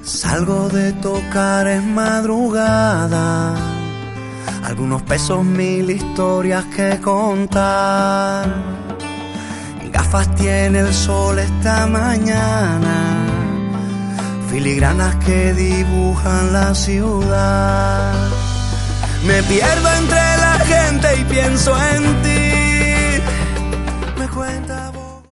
Salgo de tocar es madrugada, algunos pesos, mil historias que contar. Gafas tiene el sol esta mañana, filigranas que dibujan la ciudad. Me pierdo entre la gente y pienso en ti.